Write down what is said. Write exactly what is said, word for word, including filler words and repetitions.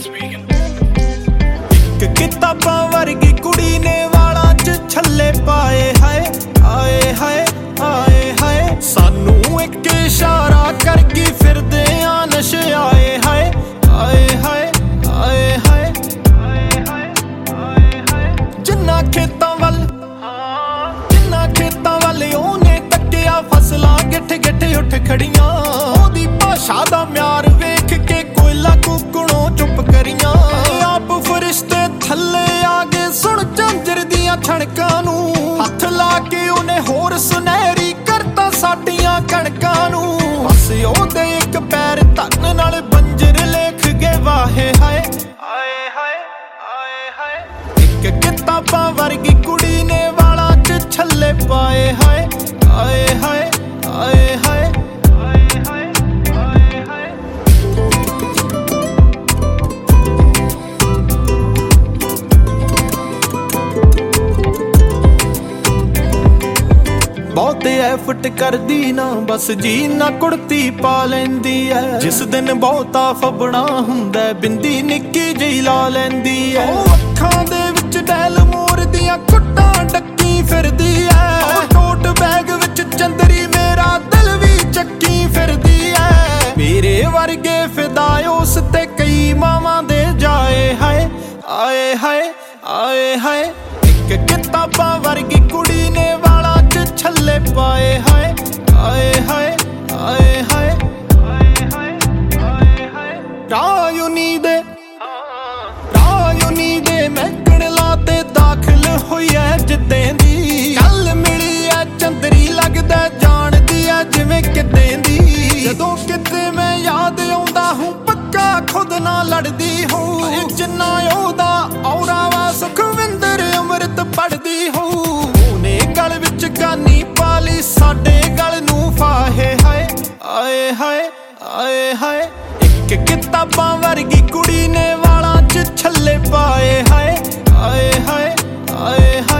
speaking. ਇੱਕ ਕਿਤਾਬਾਂ ਵਰਗੀ ਕੁੜੀ ਨੇ ਵਾਲਾਂ 'ਚ ਛੱਲੇ ਪਾਏ ਹਾਏ ਆਏ ਹਾਏ ਆਏ ਹਾਏ ਸਾਨੂੰ ਇੱਕ ਇਸ਼ਾਰਾ ਕਰਕੇ ਫਿਰਦੇ ਆ ਨਸ਼ੇ ਆਏ ਹਾਏ ਆਏ ਹਾਏ ਆਏ ਹਾਏ ਜਿੰਨਾ ਖੇਤਾਂ ਵੱਲ ਜਿੰਨਾ ਖੇਤਾਂ ਵੱਲ ਉਹਨੇ ਤੱਕਿਆ ਫਸਲਾਂ ਗਿੱਠ ਗਿੱਠ ਉੱਠ ਖੜੀਆਂ ਉਹਦੀ ਭਾਸ਼ਾ ਦਾ ਮਿਆਰ ਵੇਖ ਕੇ ਕੋਇਲਾ ਕੁਕਣੋਂ ਚੁੱਪ ਕਰੀਆਂ ਆਪ ਫਰਿਸ਼ਤੇ ਥੱਲੇ ਆ ਗਏ ਸੁਣ ਝਾਂਜਰ ਦੀਆਂ ਛਣਕਾਂ ਨੂੰ ਹੱਥ ਲਾ ਕੇ ਉਹਨੇ ਹੋਰ ਸੁਨਹਿਰੀ ਕਰਤਾ ਸਾਡੀਆਂ ਕਣਕਾਂ ਨੂੰ ਬਸ ਉਹਦੇ ਇੱਕ ਪੈਰ ਧਰਨ ਨਾਲ ਬੰਜਰ ਲੇਖ ਗਏ ਵਾਹੇ ਹਾਏ ਆਏ ਹਾਏ ਆਏ ਹਾਏ ਇੱਕ ਕਿਤਾਬਾਂ ਵਰਗੀ ਕੁੜੀ ਨੇ ਵਾਲਾਂ 'ਚ ਛੱਲੇ ਪਾਏ ਹਾਏ ਆਏ ਹਾਏ ਆਏ ਹਾਏ ਬਹੁਤੇ ਐਫਟ ਕਰਦੀ ਨਾ ਬਸ ਜੀ ਨਾ ਕੁੜਤੀ ਪਾ ਲੈਂਦੀ ਐ ਜਿਸ ਦਿਨ ਬਹੁਤਾ ਫਬਣਾ ਹੁੰਦਾ ਬਿੰਦੀ ਨਿੱਕੀ ਜਿਹੀ ਲਾ ਲੈਂਦੀ ਐ ਅੱਖਾਂ ਦੇ ਵਿੱਚ ਡੈਲ ਮੋਰ ਦੀਆਂ ਕੁੱਟਾਂ ਡੱਕੀ ਫਿਰਦੀ ਐ ਟੋਟ ਬੈਗ ਵਿੱਚ ਚੰਦਰੀ ਮੇਰਾ ਦਿਲ ਵੀ ਚੱਕੀ ਫਿਰਦੀ ਐ ਮੇਰੇ ਵਰਗੇ ਫਿਦਾ ਉਸ ਤੇ ਕਈ ਮਾਵਾਂ ਦੇ ਜਾਏ ਹਾਏ ਆਏ ਹਾਏ ਆਏ ਹਾਏ ਇੱਕ ਕਿਤਾਬਾਂ ਵਰਗੀ ਕੁੜੀ ਨੇ ਵਾਲਾਂ 'ਚ ਛੱਲੇ ਪਾਏ ਹਾਏ ਆਏ ਹਾਏ ਆਏ ਹਾਏ ਰਾਯੂਨੀ ਦੇ ਰਾਯੂਨੀ ਦੇ ਮਹਿਕਣ ਲਾ ਤੇ ਦਾਖਲ ਹੋਈ ਐ ਜਿੱਦੇ ਦੀ ਕੱਲ ਮਿਲੀ ਐ ਚੰਦਰੀ ਲੱਗਦਾ ਜਾਣਦੀ ਐ ਜਿਵੇਂ ਕਿਤੇ ਦੀ ਜਦੋਂ ਕਿਤੇ ਮੈਂ ਯਾਦ ਆਉਂਦਾ ਹੂੰ ਪੱਕਾ ਖੁਦ ਨਾਲ ਲੜਦੀ ਹੂੰ ਜਿੰਨਾ ਉਹਦਾ ਔਰਾ ਵਾ ਸੁਖਵਿੰਦਰ ਅੰਮ੍ਰਿਤ ਪੜਦੀ ਹੂੰ ਉਹਨੇ ਗਲ ਵਿੱਚ ਗਾਨੀ ਪਾਲੀ ਸਾਡੇ ਗਲ ਨੂੰ ਫਾਹੇ ਹਾਏ ਆਏ ਹਾਏ ਆਏ ਹਾਏ ਇੱਕ ਕਿਤਾਬਾਂ ਵਰਗੀ ਕੁੜੀ ਨੇ ਵਾਲਾਂ 'ਚ ਛੱਲੇ ਪਾਏ ਹਾਏ ਆਏ ਹਾਏ ਆਏ